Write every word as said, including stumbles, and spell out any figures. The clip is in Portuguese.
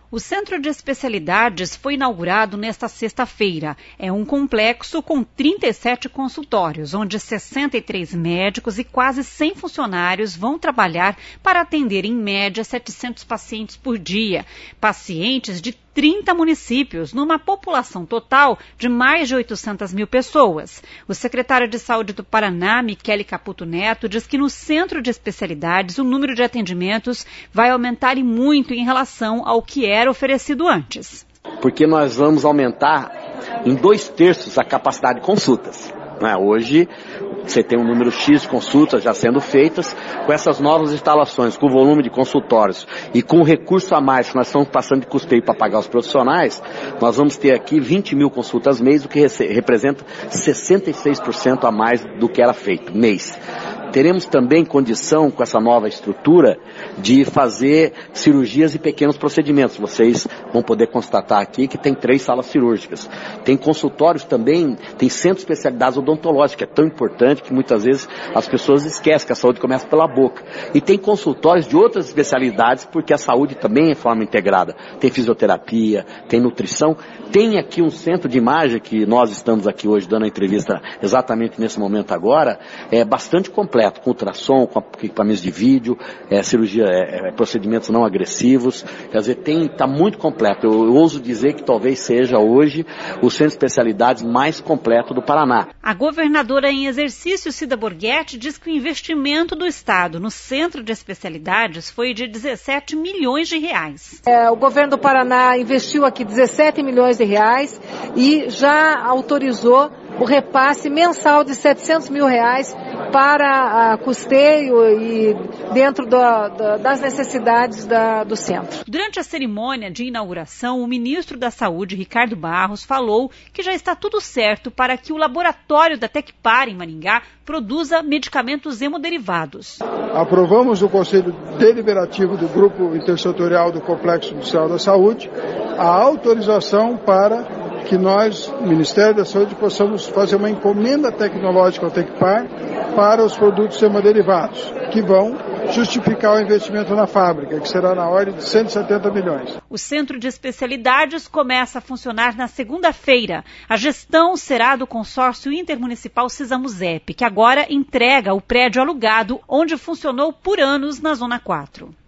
O Centro de Especialidades foi inaugurado nesta sexta-feira. É um complexo com trinta e sete consultórios, onde sessenta e três médicos e quase cem funcionários vão trabalhar para atender, em média, setecentos pacientes por dia. Pacientes de trinta municípios, numa população total de mais de oitocentas mil pessoas. O secretário de Saúde do Paraná, Michele Caputo Neto, diz que no Centro de Especialidades o número de atendimentos vai aumentar e muito em relação ao que era oferecido antes. Porque nós vamos aumentar em dois terços a capacidade de consultas. Né? Hoje você tem um número X de consultas já sendo feitas. Com essas novas instalações, com o volume de consultórios e com o recurso a mais que nós estamos passando de custeio para pagar os profissionais, nós vamos ter aqui vinte mil consultas mês, o que representa sessenta e seis por cento a mais do que era feito mês. Teremos também condição, com essa nova estrutura, de fazer cirurgias e pequenos procedimentos. Vocês vão poder constatar aqui que tem três salas cirúrgicas. Tem consultórios também, tem centro de especialidades odontológicas, que é tão importante que muitas vezes as pessoas esquecem que a saúde começa pela boca. E tem consultórios de outras especialidades, porque a saúde também é forma integrada. Tem fisioterapia, tem nutrição. Tem aqui um centro de imagem, que nós estamos aqui hoje dando a entrevista exatamente nesse momento agora, é bastante complexo. Com ultrassom, com equipamentos de vídeo, é, cirurgia, é, é, procedimentos não agressivos, quer dizer, está muito completo. Eu, eu ouso dizer que talvez seja hoje o centro de especialidades mais completo do Paraná. A governadora em exercício, Cida Borghetti, diz que o investimento do Estado no Centro de Especialidades foi de dezessete milhões de reais. É, o governo do Paraná investiu aqui dezessete milhões de reais e já autorizou o repasse mensal de setecentos mil reais para a custeio e dentro da, da, das necessidades da, do centro. Durante a cerimônia de inauguração, o ministro da Saúde, Ricardo Barros, falou que já está tudo certo para que o laboratório da Tecpar, em Maringá, produza medicamentos hemoderivados. Aprovamos no Conselho Deliberativo do Grupo Intersetorial do Complexo Industrial da Saúde a autorização para que nós, Ministério da Saúde, possamos fazer uma encomenda tecnológica ao Tecpar para os produtos hemoderivados, que vão justificar o investimento na fábrica, que será na ordem de cento e setenta milhões. O Centro de Especialidades começa a funcionar na segunda-feira. A gestão será do consórcio intermunicipal Cisamuzep, que agora entrega o prédio alugado, onde funcionou por anos na Zona quatro.